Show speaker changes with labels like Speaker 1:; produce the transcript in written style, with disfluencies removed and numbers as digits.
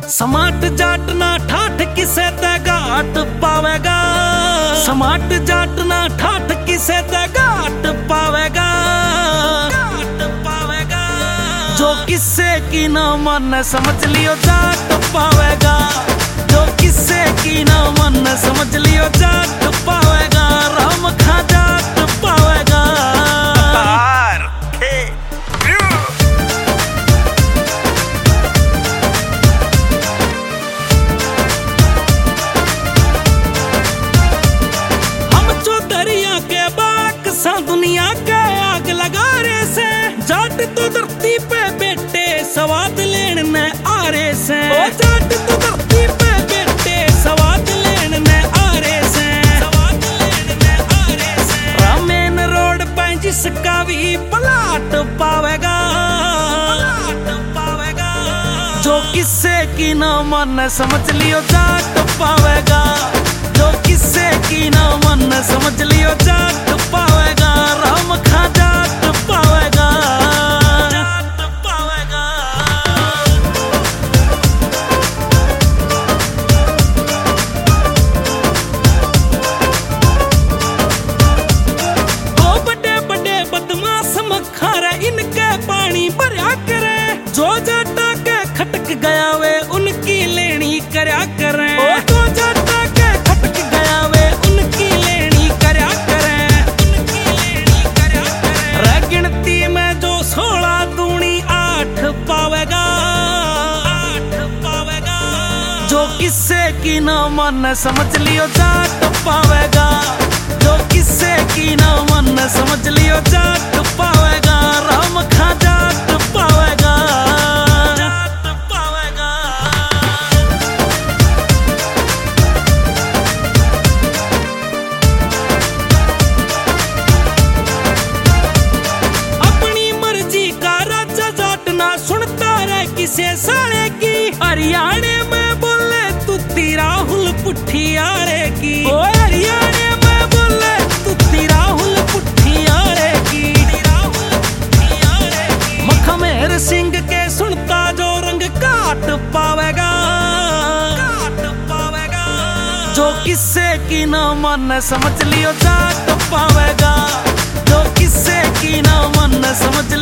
Speaker 1: समाट जाट ना ठाठ किसे ते घाट पावेगा। समाट जाट ना ठाठ किसे ते घाट पावेगा। घाट पावेगा जो किसे की ना मन समझ लियो जाट पावेगा। जो किसे की ना मन समझ लियो जाट पावेगा। राम खा जाट पावेगा। दुनिया के आग लगा रहे से जाट तो धरती पे बेटे सवाद लेने आ रहे से। ओ जाट तो धरती पे बेटे सवाद लेने आ रहे से। सवाद लेने आ रहे से। रामेन रोड पे जिसका भी पलाट पावेगा। पलाट पावेगा जो किसे की ना मन समझ लियो जाट पावेगा। जो किसे की ना मन समझ लियो जाट पावेगा। राम खा जाट पावेगा। जाट पावेगा ओ बड़े बड़े बदमाश मखारा इनके पानी भरया करे। जो जाटा के खटक गया वे उनकी लेनी करया करे। ओ जो जाटा के खटक गया वे उनकी लेनी करया करे। उनकी लेनी करया करे। रह गिनती में जो 16 दूनी 8 पावेगा। 8 पावेगा जो किसे की ना मन समझ लियो जाट पावेगा। जो किसे की ना मन समझ लियो जाट पावेगा। राम खा जाट पावेगा। जाट पावेगा अपनी मर्जी का राजा जाट ना सुनता रह किसे साले की। हरियाणे में बोले तू राहुल पुट्ठी आड़े की। ओ हरियाणे में बोले तू राहुल पुट्ठी आड़े की। मखमेर सिंह के सुनता जो रंग काट पावेगा। काट पावेगा जो किसे की ना मन समझ लियो जाट पावेगा। जो किसे की ना मन समझ